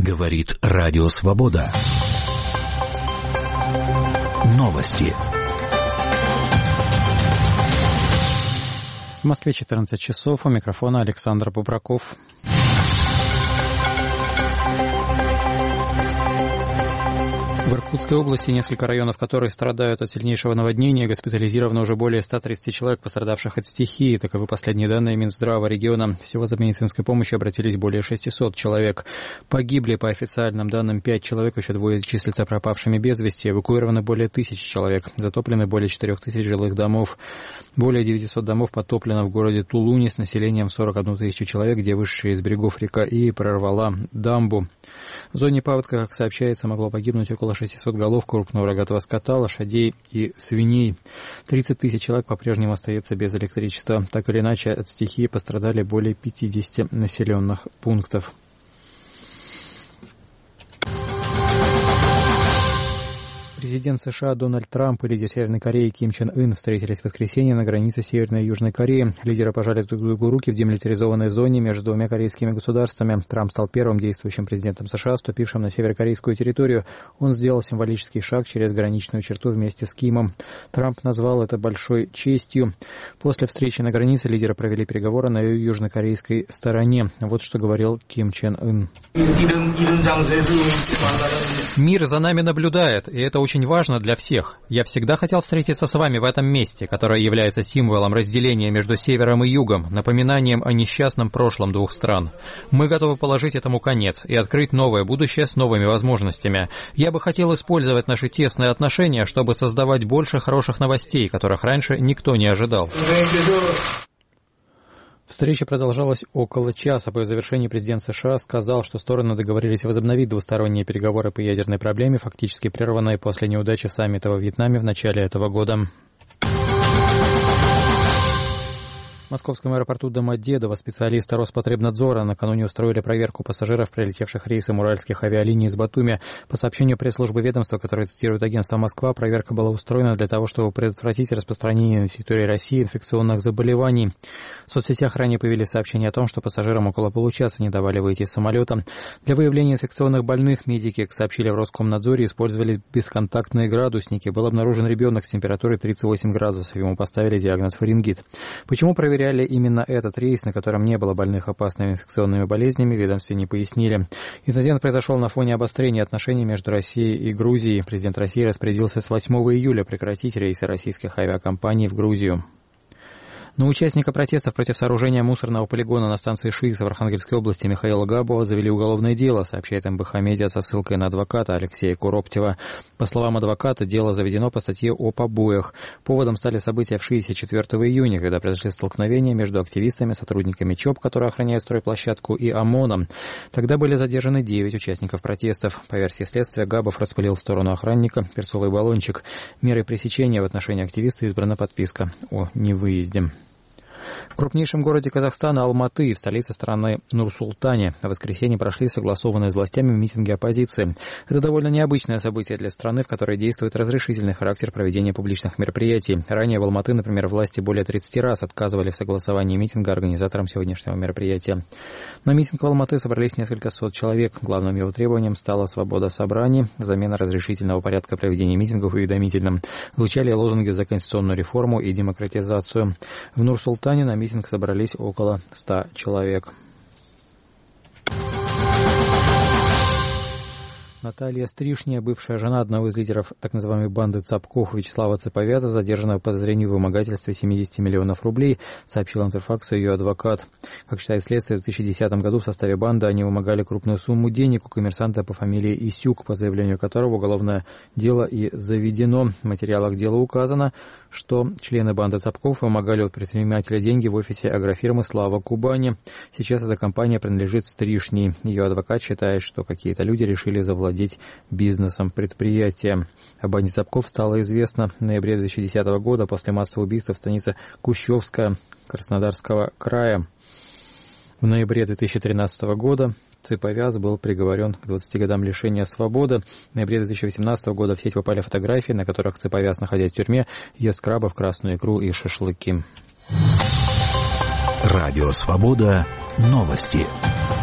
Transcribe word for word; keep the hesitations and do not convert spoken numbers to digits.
Говорит Радио Свобода. Новости. В Москве четырнадцать часов. У микрофона Александр Бубраков. В Иркутской области, несколько районов которой страдают от сильнейшего наводнения, госпитализировано уже более ста тридцати человек, пострадавших от стихии. Таковы последние данные Минздрава региона. Всего за медицинской помощью обратились более шестисот человек. Погибли, по официальным данным, пять человек, еще двое числятся пропавшими без вести. Эвакуировано более тысячи человек. Затоплены более четырех тысяч жилых домов. Более девятисот домов потоплено в городе Тулуне с населением сорок одну тысячу человек, где вышедшая из берегов река Ии прорвала дамбу. В зоне паводка, как сообщается, могло погибнуть около шестисот голов крупного рогатого скота, лошадей и свиней. тридцать тысяч человек по-прежнему остается без электричества. Так или иначе, от стихии пострадали более пятидесяти населенных пунктов. Президент США Дональд Трамп и лидер Северной Кореи Ким Чен Ын встретились в воскресенье на границе Северной и Южной Кореи. Лидеры пожали друг другу руки в демилитаризованной зоне между двумя корейскими государствами. Трамп стал первым действующим президентом США, ступившим на северокорейскую территорию. Он сделал символический шаг через граничную черту вместе с Кимом. Трамп назвал это большой честью. После встречи на границе лидеры провели переговоры на южнокорейской стороне. Вот что говорил Ким Чен Ын. Мир за нами наблюдает, и это очень важно для всех. Я всегда хотел встретиться с вами в этом месте, которое является символом разделения между севером и югом, напоминанием о несчастном прошлом двух стран. Мы готовы положить этому конец и открыть новое будущее с новыми возможностями. Я бы хотел использовать наши тесные отношения, чтобы создавать больше хороших новостей, которых раньше никто не ожидал. Встреча продолжалась около часа. По завершении президент США сказал, что стороны договорились возобновить двусторонние переговоры по ядерной проблеме, фактически прерванные после неудачи саммита во Вьетнаме в начале этого года. В московском аэропорту Домодедово специалисты Роспотребнадзора накануне устроили проверку пассажиров, прилетевших рейсом уральских авиалиний из Батуми. По сообщению пресс-службы ведомства, которое цитирует агентство «Москва», проверка была устроена для того, чтобы предотвратить распространение на территории России инфекционных заболеваний. В соцсетях ранее появились сообщения о том, что пассажирам около получаса не давали выйти из самолета. Для выявления инфекционных больных медики, как сообщили в Роскомнадзоре, использовали бесконтактные градусники. Был обнаружен ребенок с температурой тридцать восемь градусов. Ему поставили диагноз фарингит. Почему проверяли Проверяли именно этот рейс, на котором не было больных опасными инфекционными болезнями, в ведомстве не пояснили. Инцидент произошел на фоне обострения отношений между Россией и Грузией. Президент России распорядился с восьмого июля прекратить рейсы российских авиакомпаний в Грузию. На участника протестов против сооружения мусорного полигона на станции ШИС в Архангельской области Михаила Габова завели уголовное дело, сообщает эм бэ ха Медиа со ссылкой на адвоката Алексея Куроптева. По словам адвоката, дело заведено по статье о побоях. Поводом стали события в ШИСе четвёртого июня, когда произошли столкновения между активистами, сотрудниками ЧОП, которые охраняют стройплощадку, и ОМОНом. Тогда были задержаны девять участников протестов. По версии следствия, Габов распылил в сторону охранника перцовый баллончик. Мерой пресечения в отношении активиста избрана подписка о невыезде. В крупнейшем городе Казахстана Алматы, в столице страны Нур-Султане, в воскресенье прошли согласованные с властями митинги оппозиции. Это довольно необычное событие для страны, в которой действует разрешительный характер проведения публичных мероприятий. Ранее в Алматы, например, власти более тридцати раз отказывали в согласовании митинга организаторам сегодняшнего мероприятия. На митинг в Алматы собрались несколько сот человек. Главным его требованием стала свобода собраний, замена разрешительного порядка проведения митингов уведомительным. Звучали лозунги за конституционную реформу и демократизацию. В Нур-Султане на митинг собрались около ста человек. Наталья Стришня, бывшая жена одного из лидеров так называемой банды Цапков Вячеслава Цыповяза, задержана по подозрению в вымогательстве семидесяти миллионов рублей, сообщил Интерфаксу ее адвокат. Как считает следствие, в две тысячи десятом году в составе банды они вымогали крупную сумму денег у коммерсанта по фамилии Исюк, по заявлению которого уголовное дело и заведено. В материалах дела указано, что члены банды Цапков вымогали от предпринимателя деньги в офисе агрофирмы «Слава Кубани». Сейчас эта компания принадлежит Стришней. Ее адвокат считает, что какие-то люди решили завладеть бизнесом предприятия. О банде Цапков стало известно в ноябре две тысячи десятого года после массового убийства в станице Кущевская Краснодарского края. В ноябре две тысячи тринадцатого года Цыповяз был приговорен к двадцати годам лишения свободы. В ноябре две тысячи восемнадцатого года в сеть попали фотографии, на которых Цыповяз, находясь в тюрьме, ест крабов, красную икру и шашлыки. Радио Свобода. Новости.